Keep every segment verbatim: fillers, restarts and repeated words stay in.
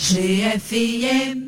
G F M.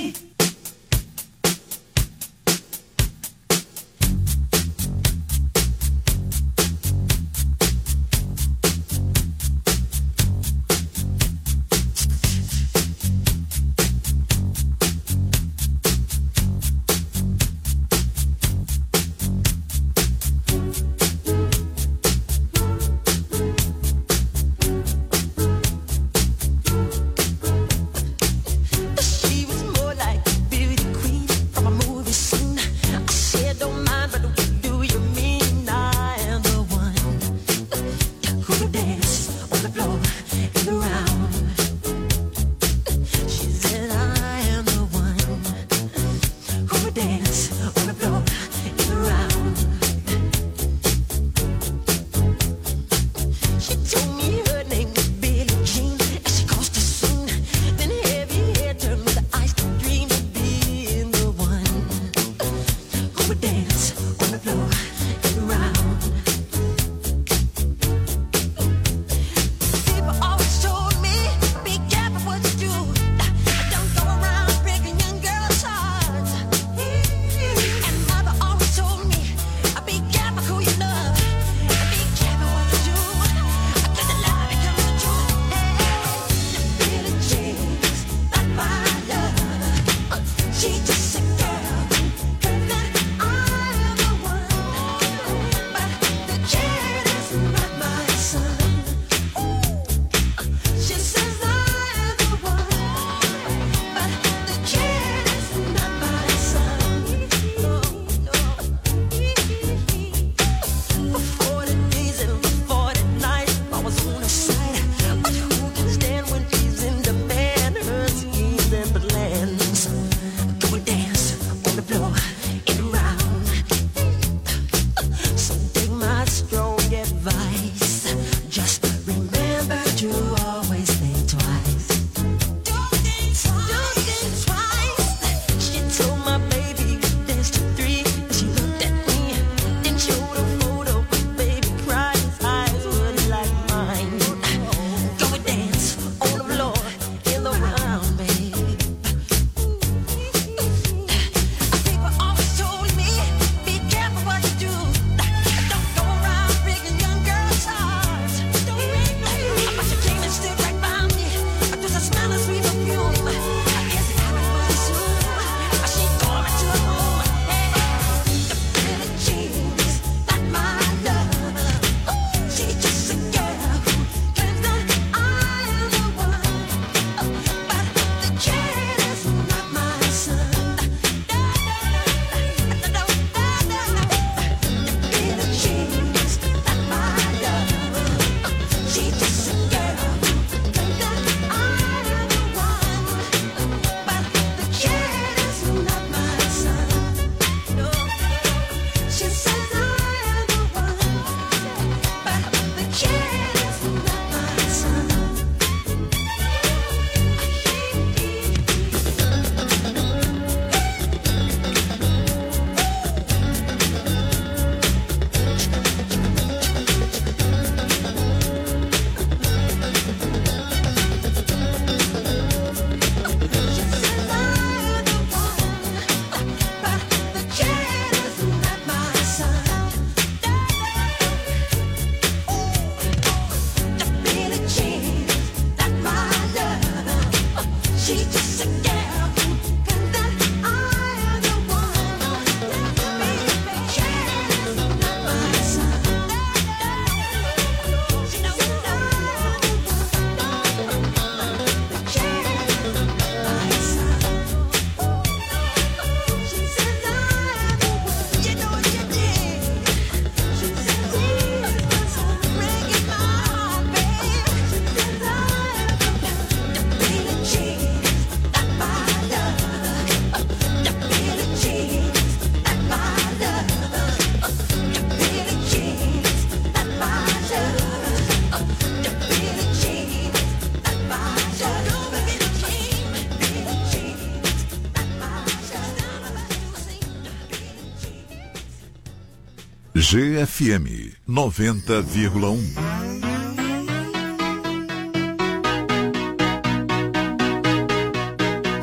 G F M noventa vírgula um.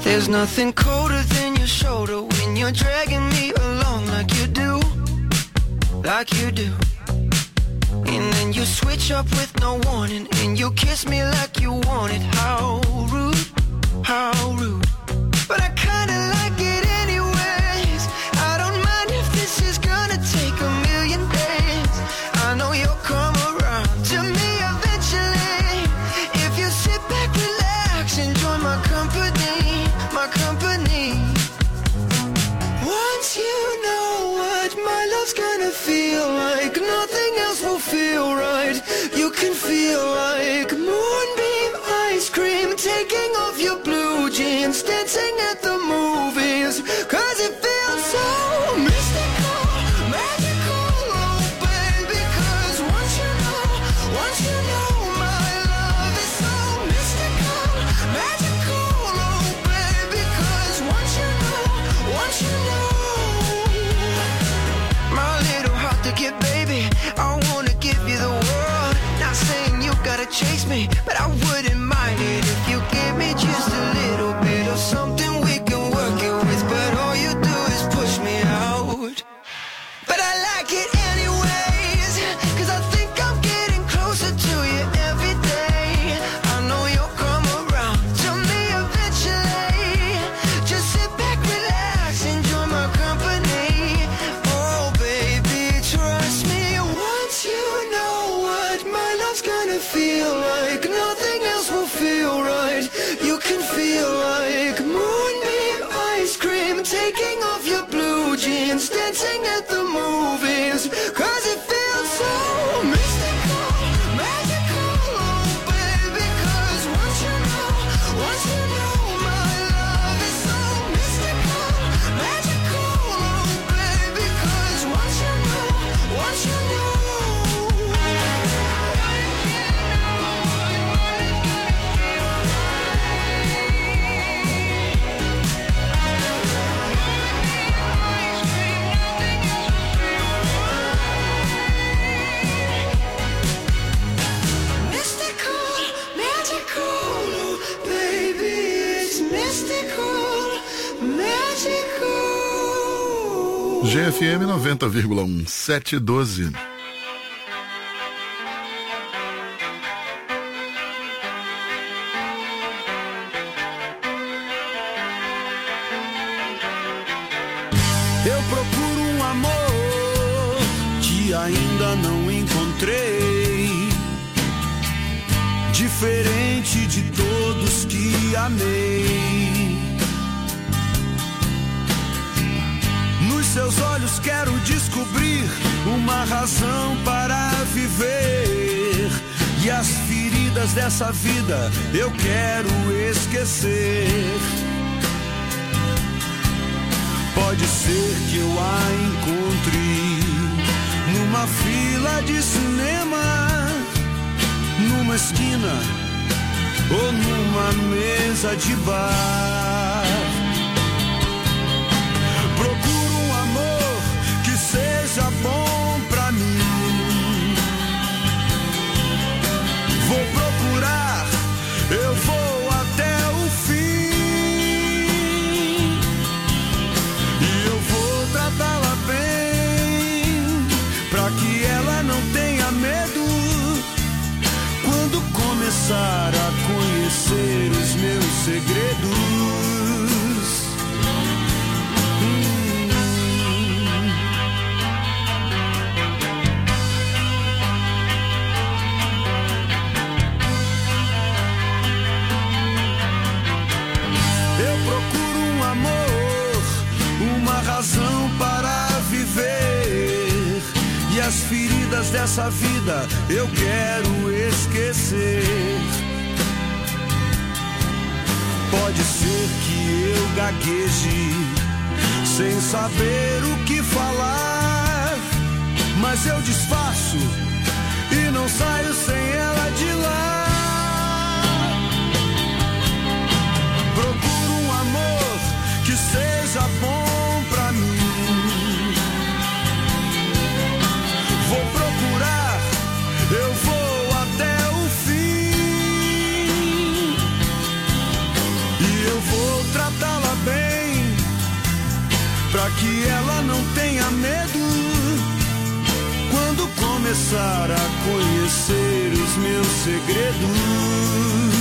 There's nothing colder than your shoulder when you're dragging me along like you do, like you do. And then you switch up with no warning, and you kiss me like you want it. How rude, how rude. But I kinda like it anyways. I don't mind if this is gonna take a million days. I know you'll come around to me eventually. If you sit back, relax, enjoy my company, my company. Once you know what my love's gonna feel like, nothing else will feel right. You can feel like moonbeam ice cream, taking off your blue jeans, dancing at the movies, cause it feels so mystical, magical, oh baby. Cause once you know, once you know my love is so mystical, magical, oh baby. Cause once you know, once you know, my little heart to get, baby, I wanna give you the world. Not saying you gotta chase me, but I wouldn't mind it if you give me just a little bit of something we can work it with. But all you do is push me out. But I like it anyways, cause I think I'm getting closer to you every day. I know you'll come around to me eventually. Just sit back, relax, enjoy my company. Oh baby, trust me. Once you know what my love's gonna feel like, nothing else will feel right. You can feel like moonbeam ice cream, taking off your blue jeans, dancing at the movies, cause it feels so mystical, magical, oh baby. Cause once you know, once you know my love is so mystical, magical, oh baby. Cause once you know, once you know. G F M noventa vírgula um, sete e doze. Eu procuro um amor que ainda não encontrei, diferente de todos que amei. Nos seus olhos quero descobrir uma razão para viver, e as feridas dessa vida eu quero esquecer. Pode ser que eu a encontre numa fila de cinema, numa esquina ou numa mesa de bar. Procuro um amor que seja bom pra mim. Vou procurar, eu vou até o fim. E eu vou tratá-la bem, pra que ela não tenha medo quando começar a conhecer os meus segredos. Razão para viver, e as feridas dessa vida eu quero esquecer. Pode ser que eu gagueje sem saber o que falar, mas eu disfarço e não saio sem ela de lá. Procuro um amor que seja bom pra mim. Vou procurar, eu vou até o fim. E eu vou tratar tenha medo quando começar a conhecer os meus segredos.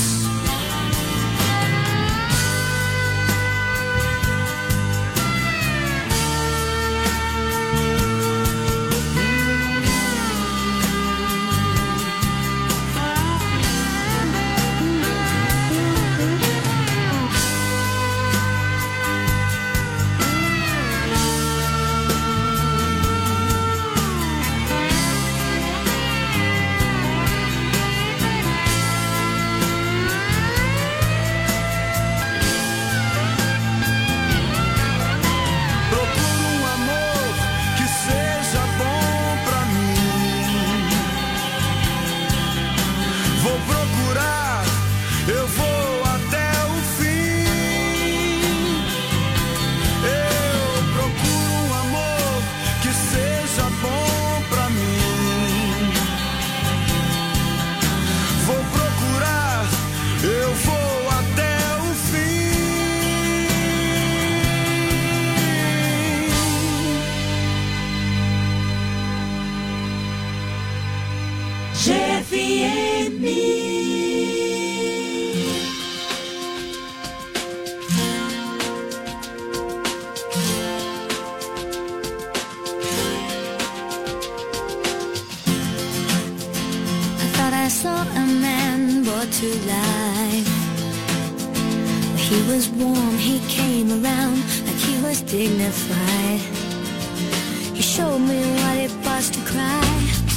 Dignified. He showed me what it was to cry.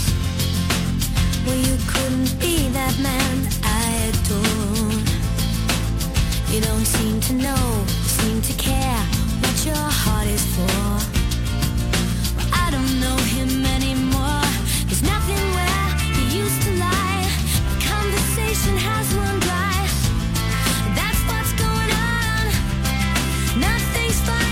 Well, you couldn't be that man I adore. You don't seem to know, seem to care what your heart is for. Well, I don't know him anymore. There's nothing where he used to lie. The conversation has run dry. That's what's going on. Nothing's fine.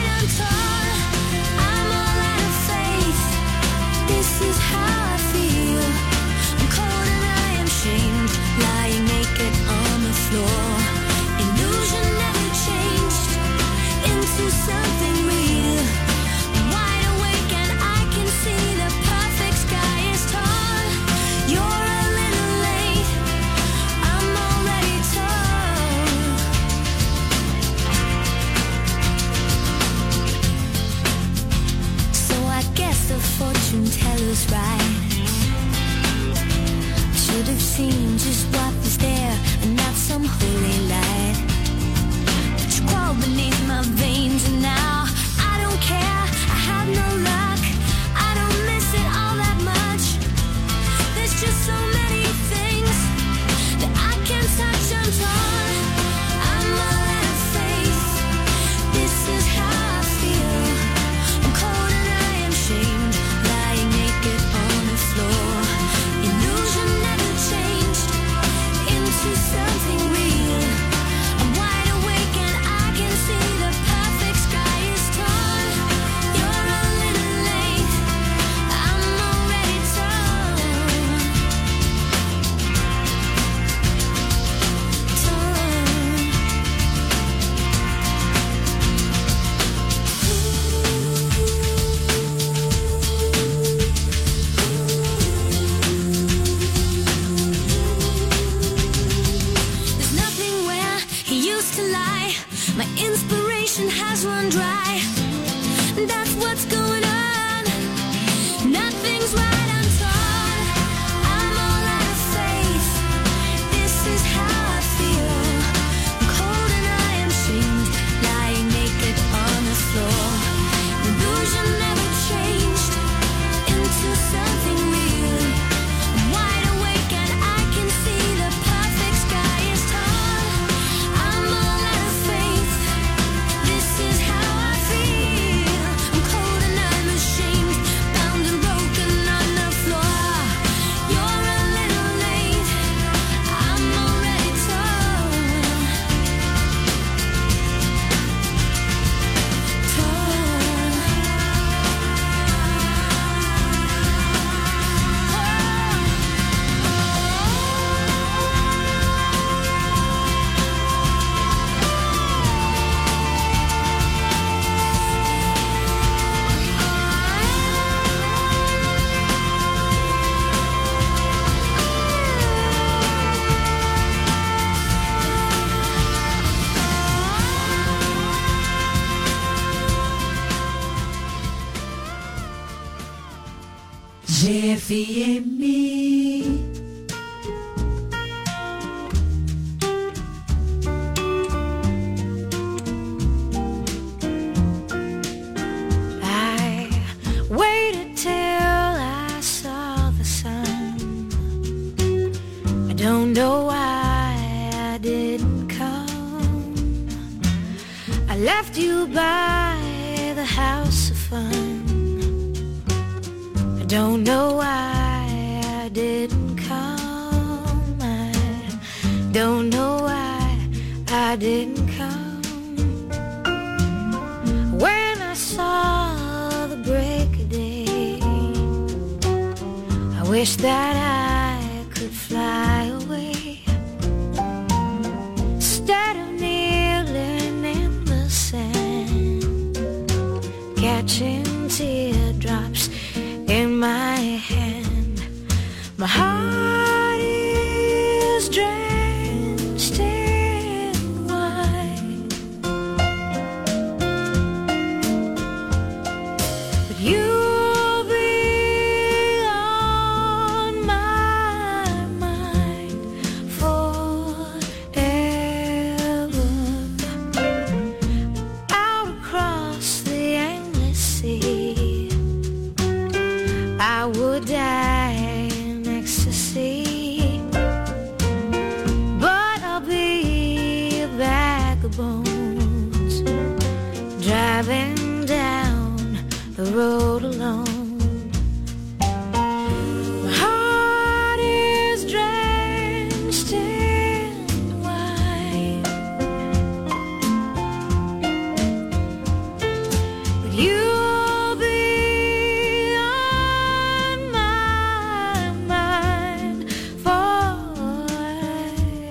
I'm all out of faith. This is how I feel. I'm cold and I am shamed, lying naked on the floor. Illusion never changed into something real. I'm wide awake and I can see the perfect sky is torn. You're a little late. I'm already torn. I guess the fortune teller's right. I should have seen just what was there and not some holy light. But you crawled beneath my veins and now I don't care. I have no luck. I don't miss it all that much. There's just so many things that I can't touch. I'm torn. I'm all out of faith. This is how I feel. I'm cold and I am shamed, lying naked on the floor. Illusion never changed G F M. I waited till I saw the sun. I don't know why I didn't come. I left you by the house of fun. I don't know why I didn't come. I don't know why I didn't come. When I saw the break of day, I wish that I could fly away. Instead of kneeling in the sand, catching teardrops in my hand, my heart is drenched in wine. But you'll be on my mind forever. Out across the endless sea, I would die in ecstasy, but I'll be a bag of bones, driving down the road alone. My heart is drenched in wine, but you'll be on my mind forever.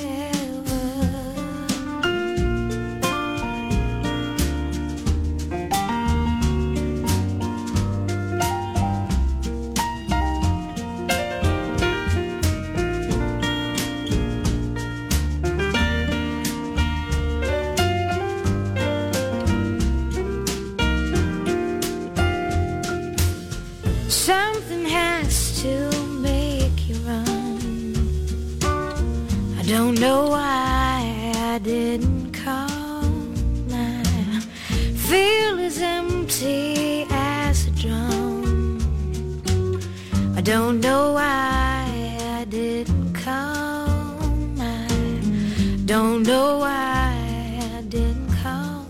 Something has to make you run. I don't know why I didn't come. I feel as empty as a drum. I don't know why I didn't come. I don't know why I didn't come.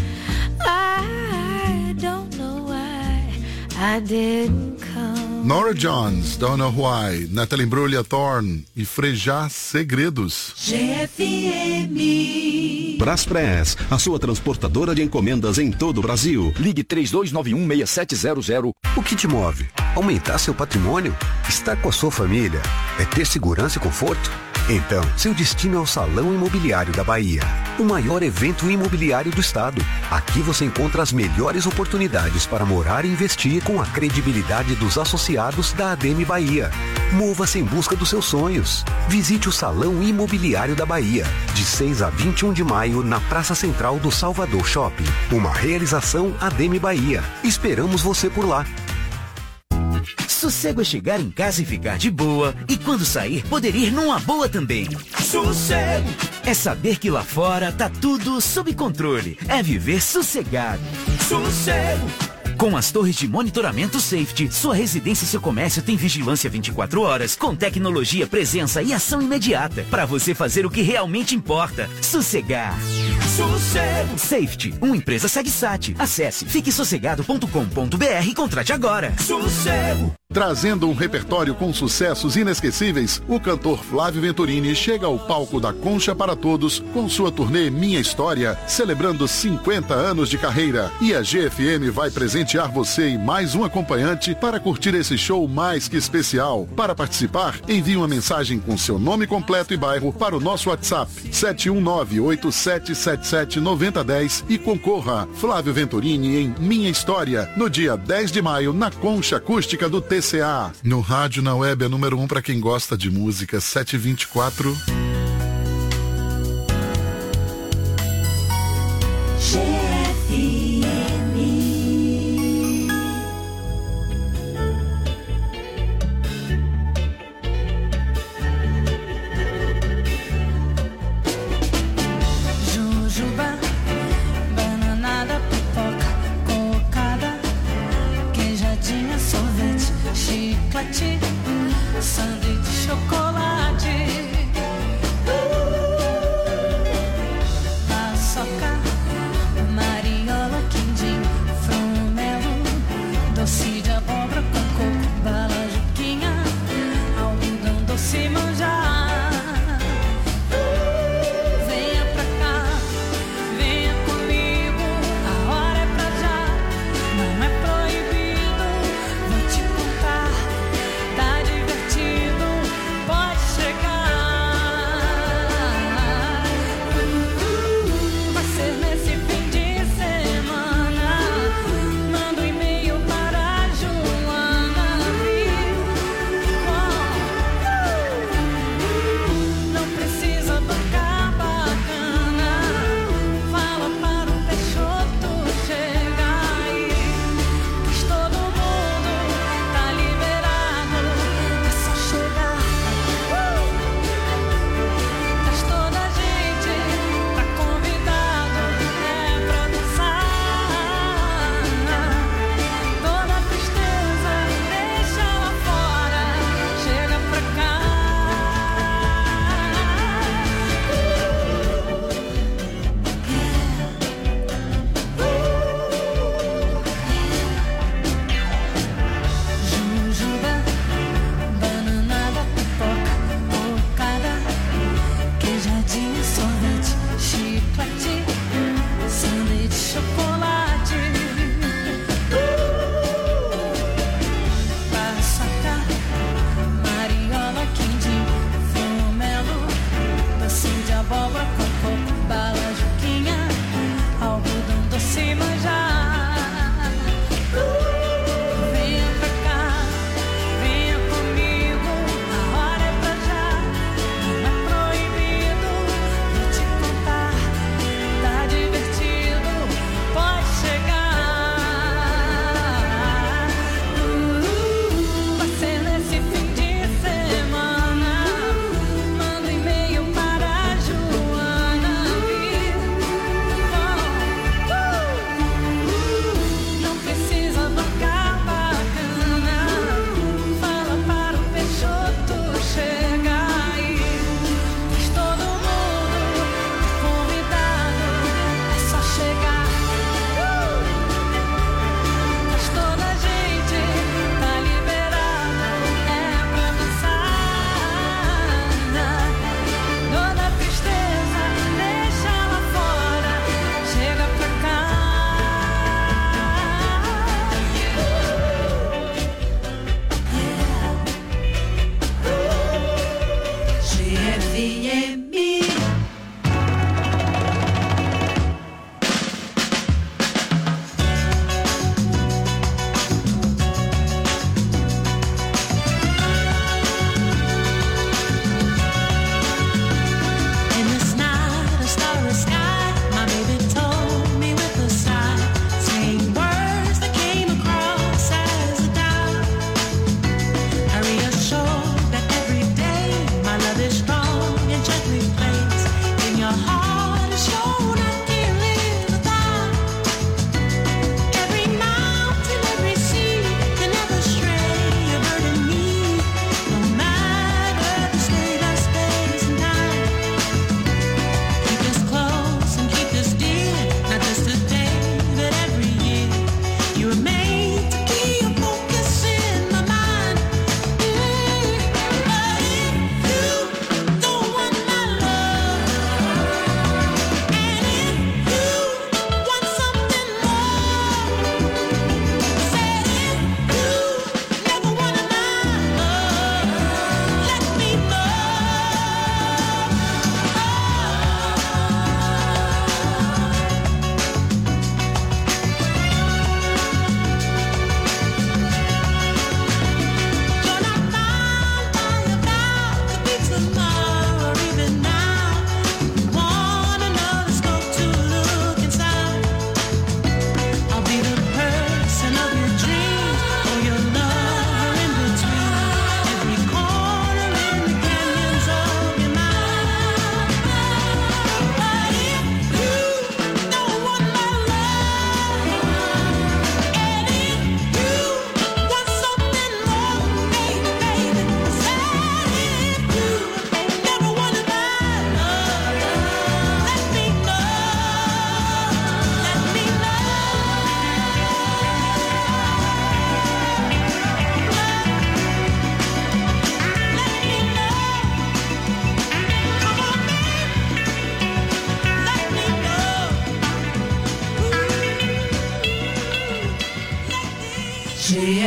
I don't know why I didn't come. Nora Jones, Don't Know Why, Natalie Imbruglia, Thorn e Frejá, Segredos. G F M. Braspress, a sua transportadora de encomendas em todo o Brasil. Ligue três dois nove um, seis sete zero zero. O que te move? Aumentar seu patrimônio? Estar com a sua família? É ter segurança e conforto? Então, seu destino é o Salão Imobiliário da Bahia, o maior evento imobiliário do estado. Aqui você encontra as melhores oportunidades para morar e investir com a credibilidade dos associados da A D M Bahia. Mova-se em busca dos seus sonhos. Visite o Salão Imobiliário da Bahia, de seis a vinte e um de maio, na Praça Central do Salvador Shopping. Uma realização A D M Bahia. Esperamos você por lá. Sossego é chegar em casa e ficar de boa, e quando sair, poder ir numa boa também. Sossego é saber que lá fora tá tudo sob controle. É viver sossegado. Sossego. Com as torres de monitoramento Safety, sua residência e seu comércio tem vigilância vinte e quatro horas, com tecnologia, presença e ação imediata, para você fazer o que realmente importa. Sossegar. Sossego. Safety, uma empresa SegSat. Acesse fique sossegado ponto com ponto b r e contrate agora. Sossego. Trazendo um repertório com sucessos inesquecíveis, o cantor Flávio Venturini chega ao palco da Concha para Todos com sua turnê Minha História, celebrando cinquenta anos de carreira. E a G F M vai presentear você e mais um acompanhante para curtir esse show mais que especial. Para participar, envie uma mensagem com seu nome completo e bairro para o nosso WhatsApp sete um nove, oito sete sete sete, nove zero um zero e concorra. Flávio Venturini em Minha História, no dia dez de maio, na Concha Acústica do T C A. No rádio, na web, é número um para quem gosta de música, sete e vinte e quatro. G F M.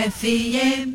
F M.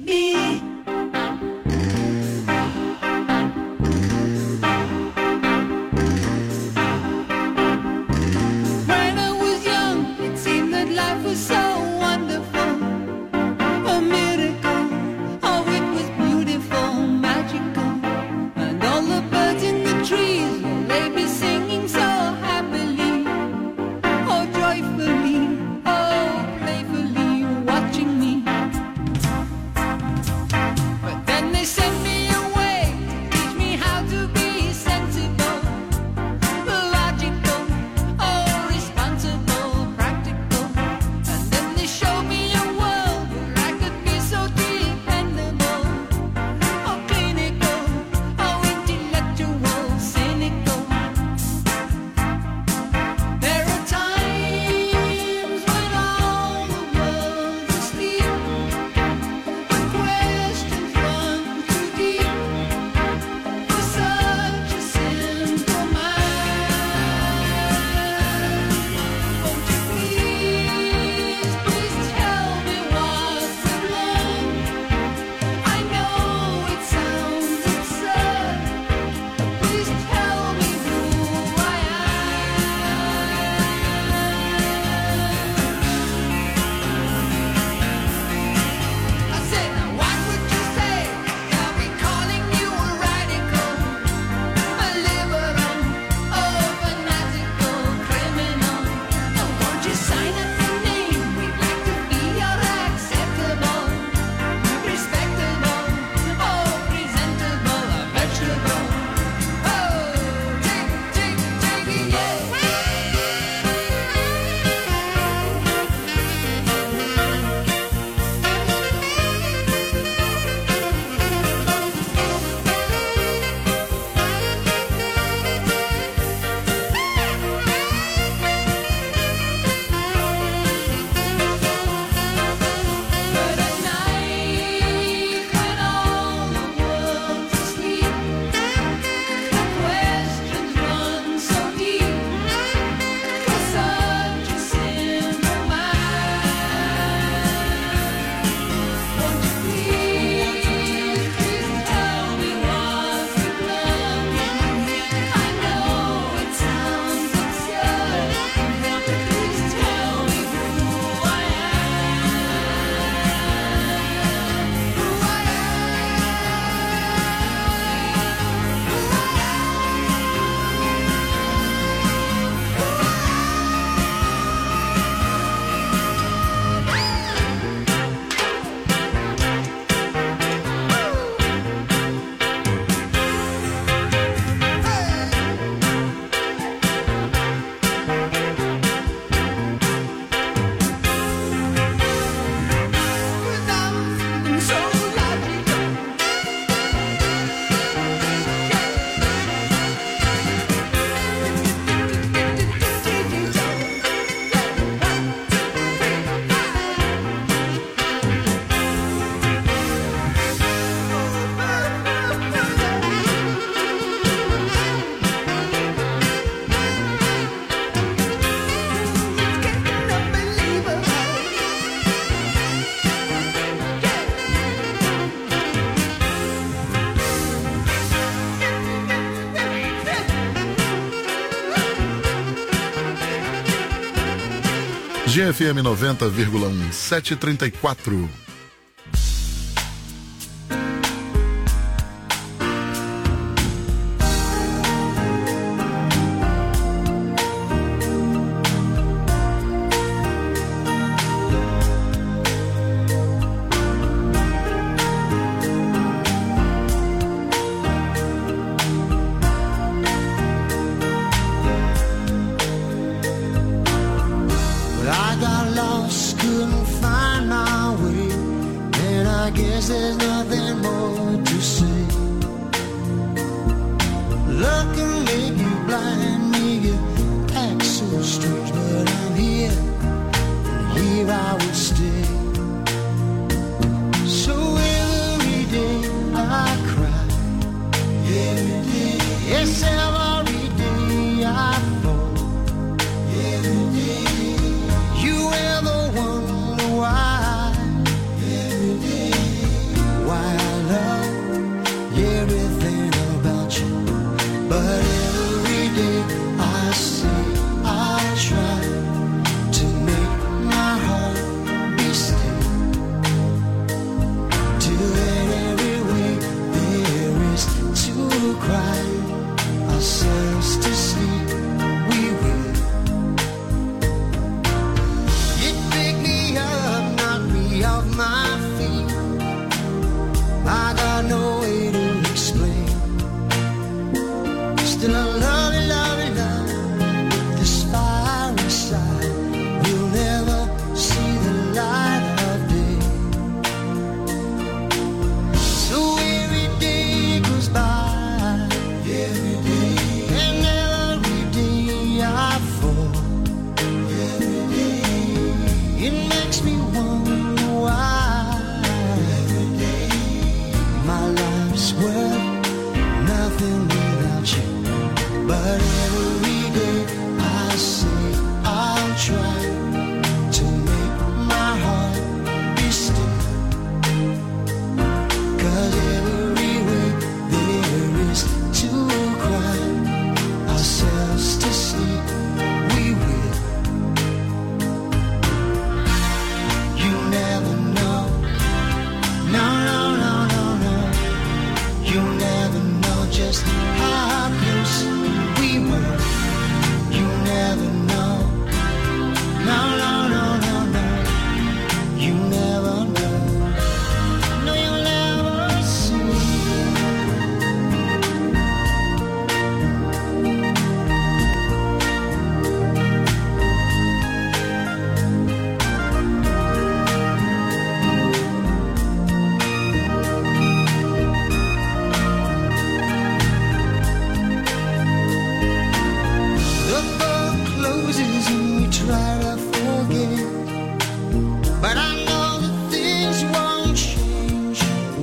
G F M noventa vírgula um, sete e trinta e quatro. I got lost, couldn't find my way. nothing without you. But every day I say I'll try to make my heart be still. 'Cause every way there is to cry ourselves to sleep, we will. You never know. No, no, no, no, no. You never know just how close we were. You never know. No, no, no, no, no. You never know. No, you'll never see. The book closes and we try to forget, but I know that things won't change.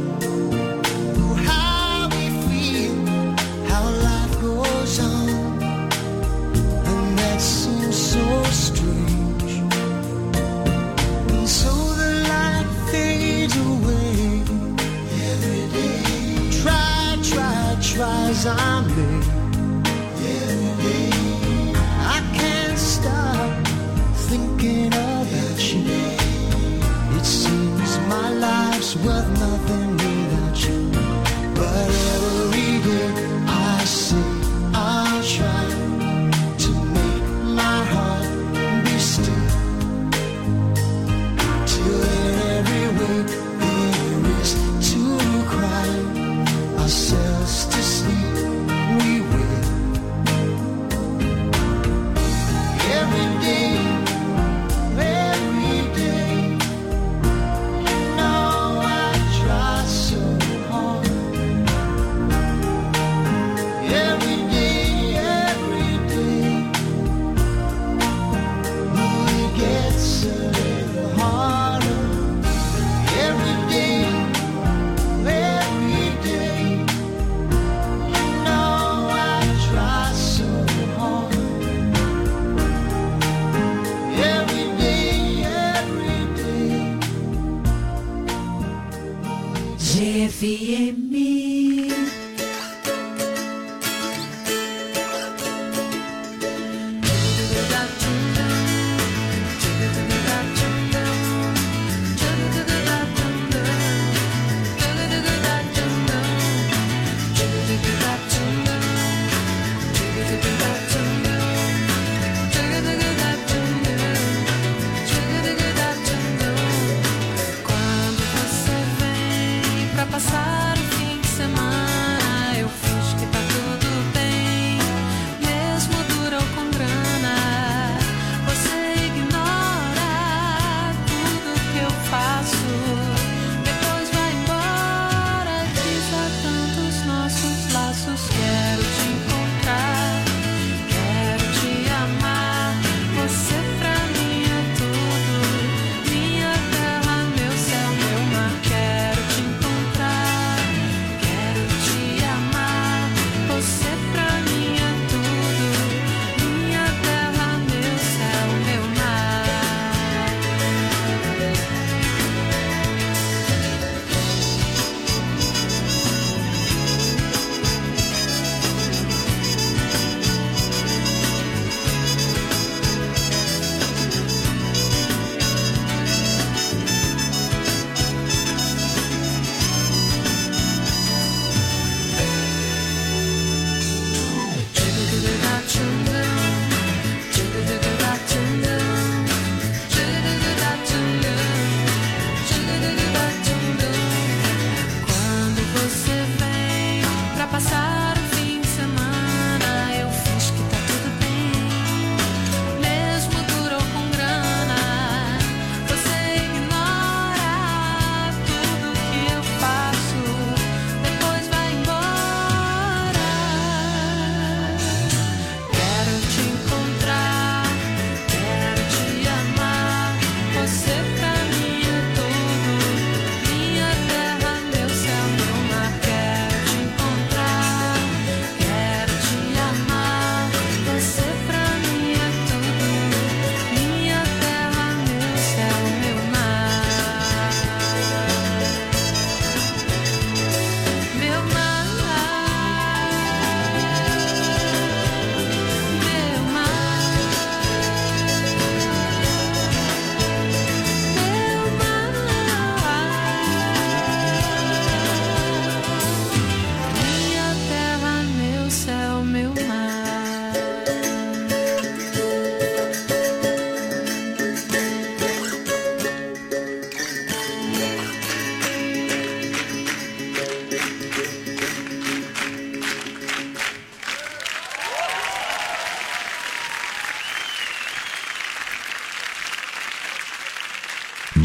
How we feel, how life goes on, and that seems so strange. And so the light fades away every day. Try, try, try as I may. Every day I can't stop thinking about you. It seems my life's worth nothing without you. But every day I say I'll try to make my heart be still. Till in every way there is to cry ourselves to sleep, we will. Every day, every day, you know I try so hard. Every day, every day, it gets a little harder. Every day, every day, you know I try so hard. Every day, every day. G F M. Quando você vem pra passar o fim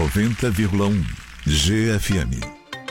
noventa vírgula um G F M.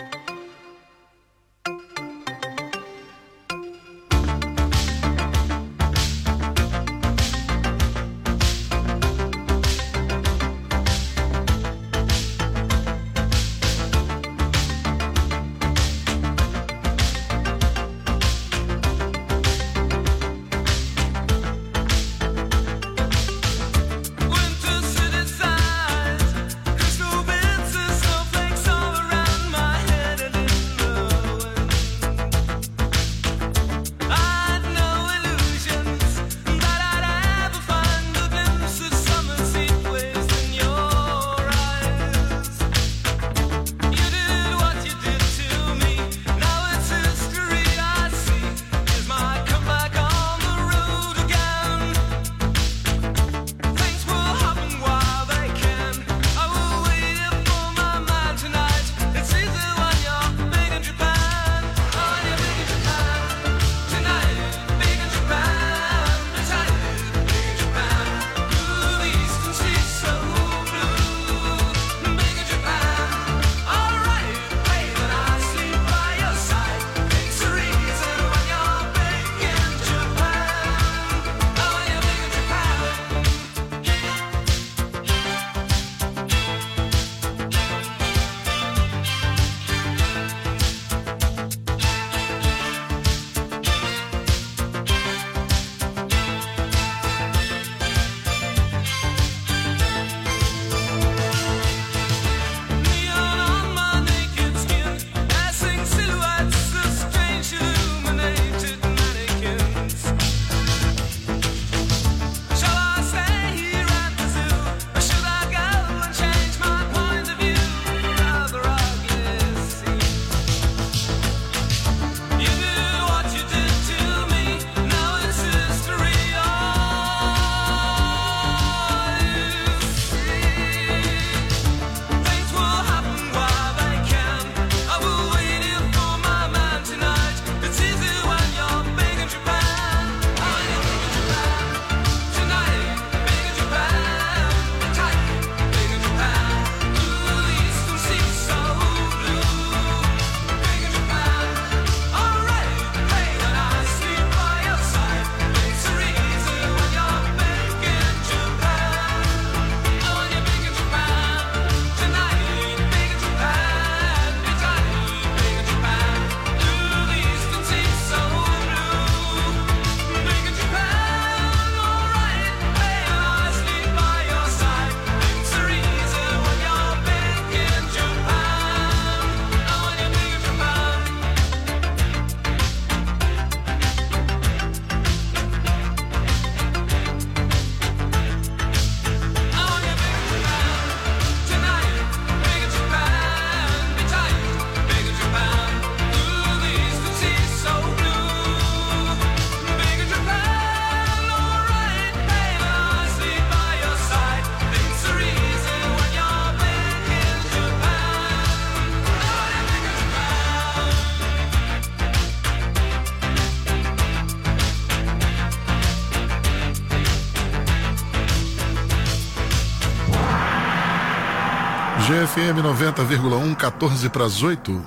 G F M noventa vírgula um, quatorze para as oito.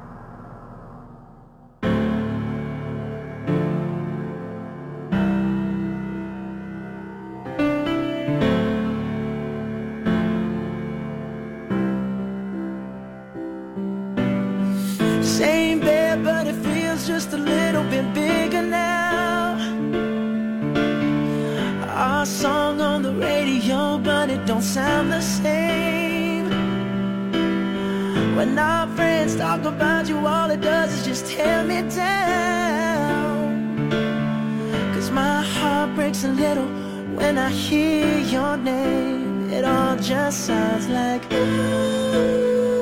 Same bed, but it feels just a little bit bigger now. Our song on the radio, but it don't sound the same. When our friends talk about you, all it does is just tear me down. Cause my heart breaks a little when I hear your name. It all just sounds like ooh.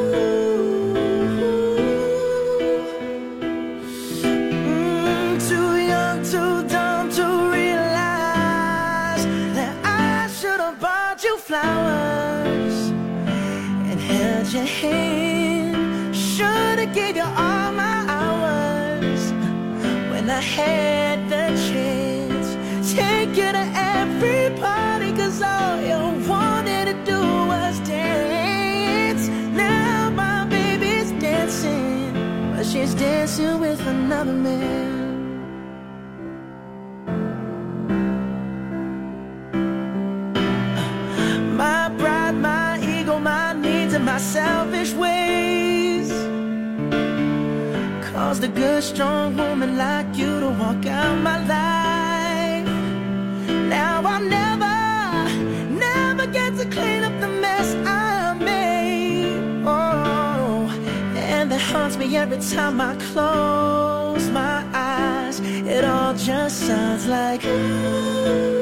Flowers and held your hand. Should've gave you all my hours when I had the chance. Take you to every party, cause all you wanted to do was dance. she's dancing with another man. My pride, my ego, my needs and my selfish ways caused a good, strong woman like you to walk out my life. Now I'll never, never get to clean up the mess I made. Oh, and that haunts me every time I close my eyes. It all just sounds like ooh.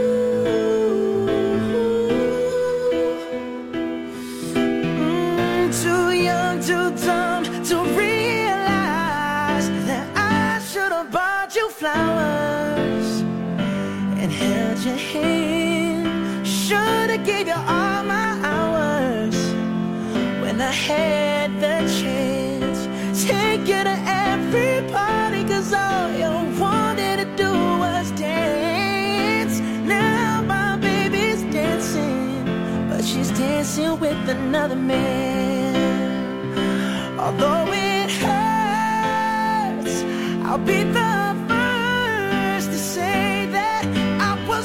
Too dumb to realize that I should have bought you flowers and held your hand. Should have gave you all my hours when I had the chance. Take you to every party, cause all you wanted to do was dance. Now my baby's dancing, but she's dancing with another man. Although it hurts, I'll be the first to say that I was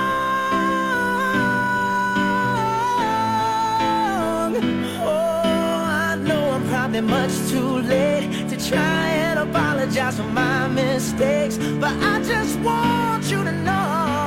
wrong. Oh, I know I'm probably much too late to try and apologize for my mistakes, but I just want you to know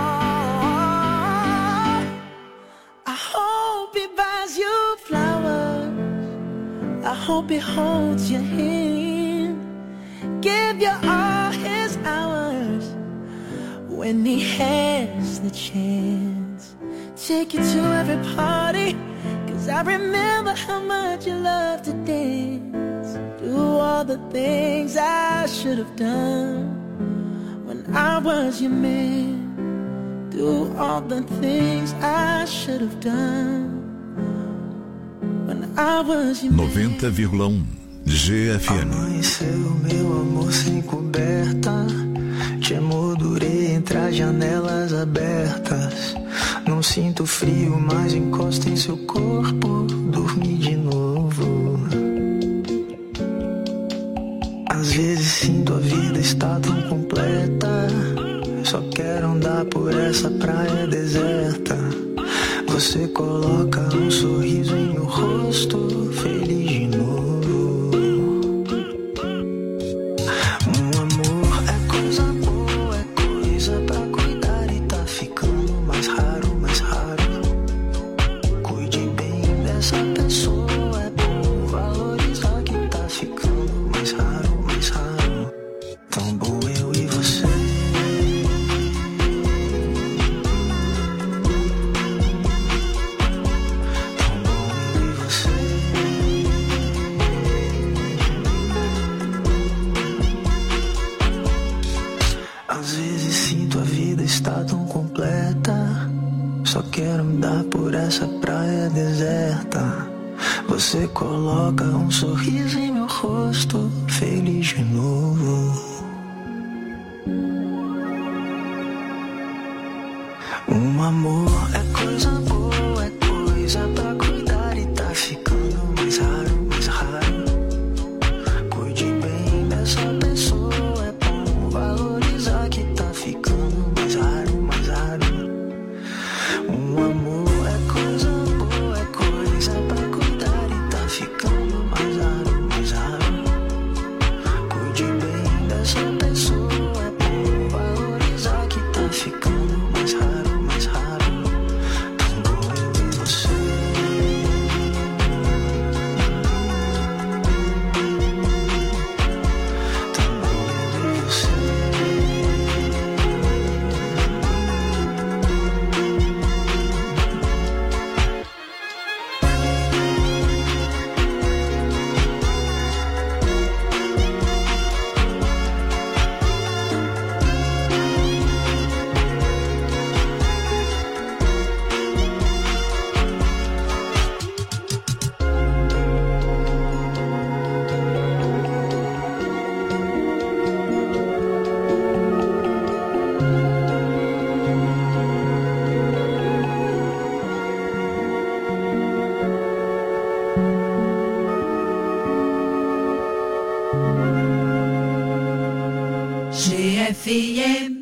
I hope he buys you flowers. I hope he holds your hand, give you all his hours when he has the chance. Take you to every party, cause I remember how much you love to dance. Do all the things I should have done when I was your man. Do all the things I should have done. noventa vírgula um G F M. Amanheceu, meu amor, sem coberta. Te emoldurei entre as janelas abertas. Não sinto frio, mas encosto em seu corpo. Dormi de novo. Às vezes sinto a vida está tão completa. Só quero andar por essa praia deserta. Você coloca um sorriso em meu rosto, feliz de novo. Um amor é coisa boa, é coisa pra cuidar e tá ficando mais raro, mais raro. Cuide bem dessa pessoa, é bom valorizar que tá ficando mais raro, mais raro. Tão bom eu e você. Está tão completa. Só quero andar por essa praia deserta. Você coloca um sorriso em meu rosto, feliz de novo. Um amor é coisa boa, é coisa pra cuidar e tá ficando mais raro, mais raro. Cuide bem dessa pessoa, é bom valorizar que tá ficando mais raro, mais raro. Um amor é coisa boa, é coisa pra cuidar e tá ficando mais raro, mais raro. Cuide bem dessa pessoa, é bom valorizar que tá ficando mais raro, mais raro. Tão bom G F M.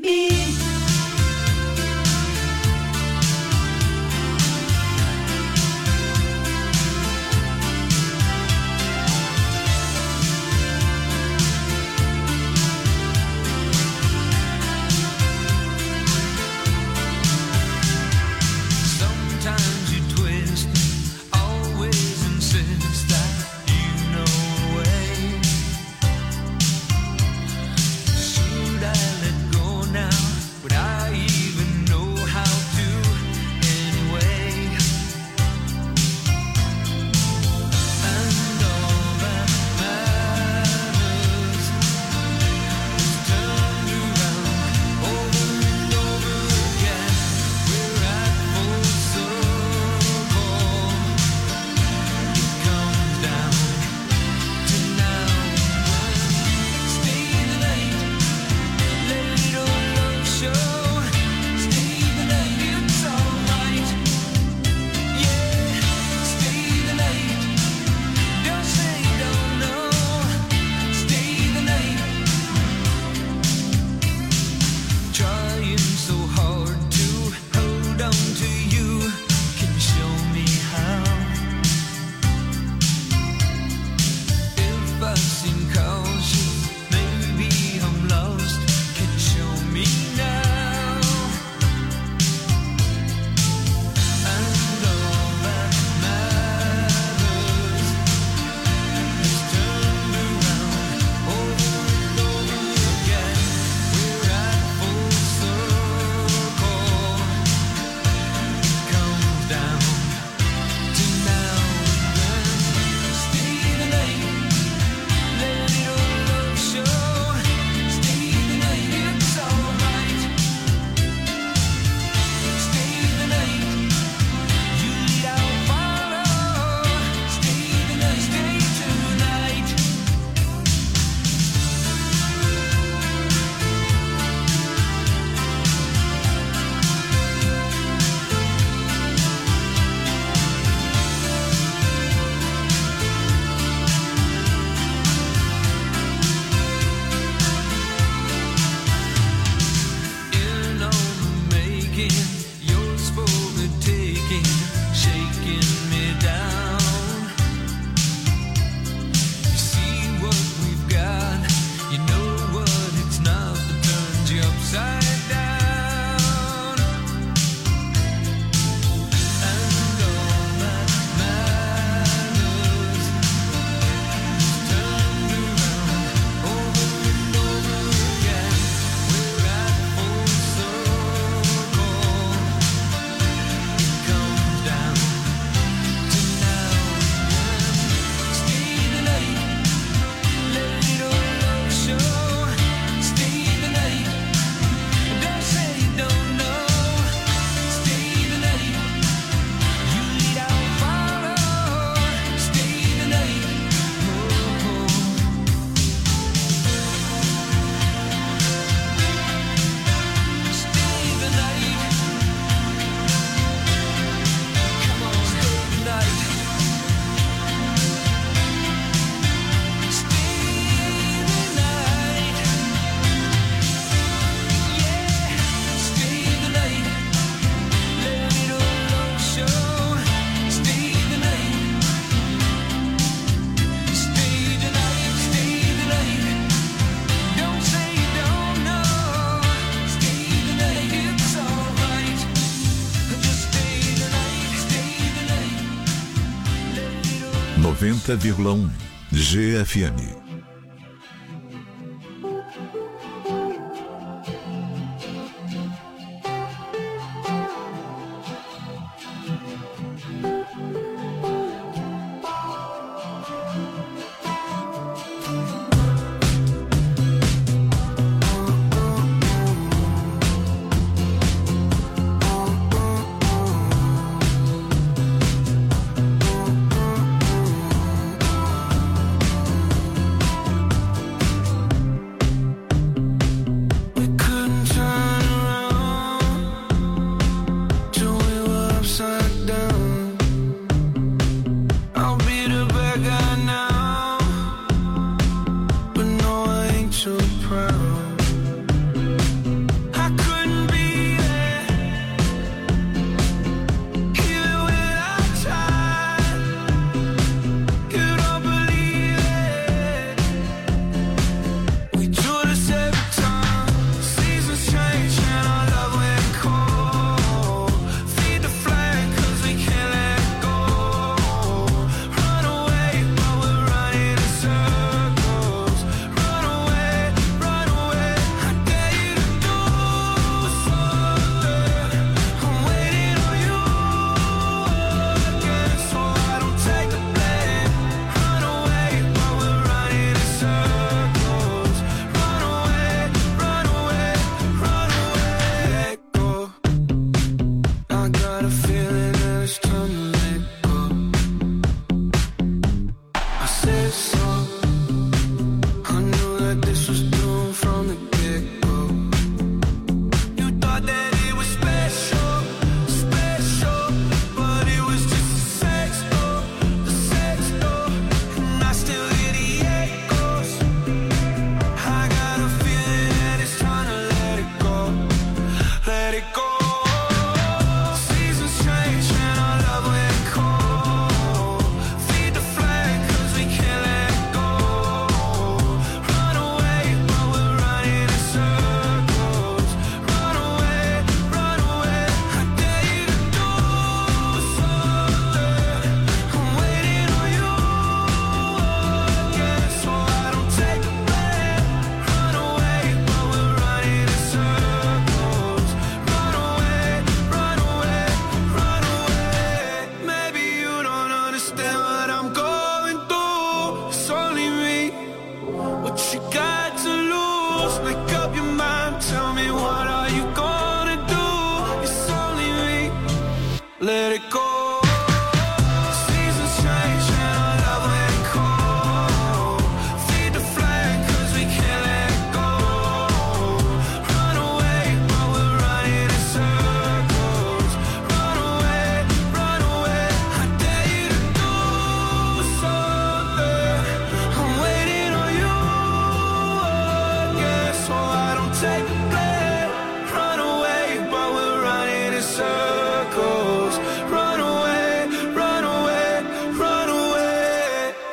noventa vírgula um G F M.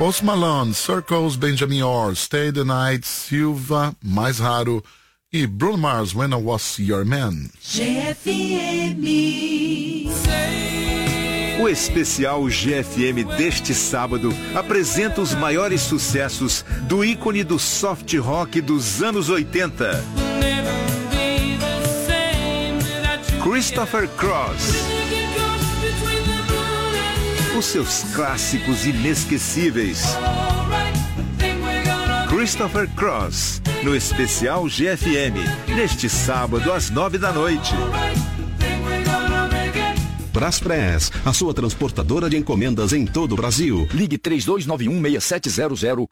Post Malone, Circles, Benjamin Orr, Stay the Night, Silva, Mais Raro e Bruno Mars, When I Was Your Man. G F M. O especial G F M deste sábado apresenta os maiores sucessos do ícone do soft rock dos anos oitenta. Christopher Cross. Os seus clássicos inesquecíveis. Christopher Cross, no especial G F M, neste sábado às nove da noite. Braspress, a sua transportadora de encomendas em todo o Brasil. Ligue três dois nove um, seis sete zero zero.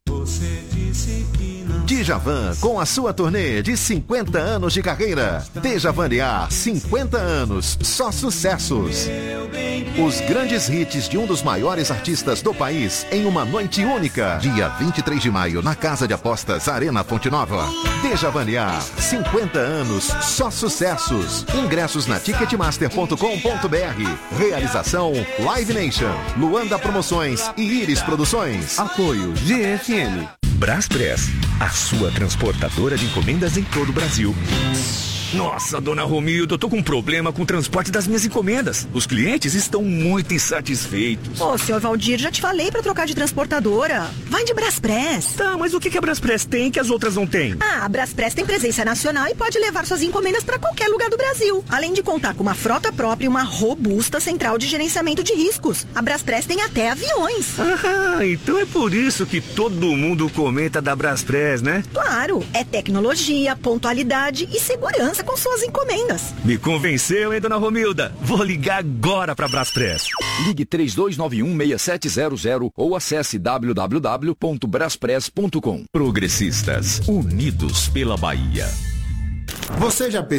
Djavan, com a sua turnê de cinquenta anos de carreira. Djavaniar, cinquenta anos, só sucessos. Os grandes hits de um dos maiores artistas do país em uma noite única. Dia vinte e três de maio, na Casa de Apostas Arena Fonte Nova. Djavaniar, cinquenta anos, só sucessos. Ingressos na ticketmaster ponto com ponto b r. Realização Live Nation, Luanda Promoções e Iris Produções. Apoio G F M. Braspress, a sua transportadora de encomendas em todo o Brasil. Nossa, dona Romilda, eu tô com um problema com o transporte das minhas encomendas. Os clientes estão muito insatisfeitos. Ô, senhor Valdir, já te falei pra trocar de transportadora. Vai de Braspress. Tá, mas o que que a Braspress tem que as outras não têm? Ah, a Braspress tem presença nacional e pode levar suas encomendas pra qualquer lugar do Brasil. Além de contar com uma frota própria e uma robusta central de gerenciamento de riscos. A Braspress tem até aviões. Ah, então é por isso que todo mundo comenta da Braspress, né? Claro, é tecnologia, pontualidade e segurança com suas encomendas. Me convenceu, hein, dona Romilda? Vou ligar agora pra Braspress. Ligue três dois nove um, seis sete zero zero ou acesse w w w ponto braspress ponto com. Progressistas, unidos pela Bahia. Você já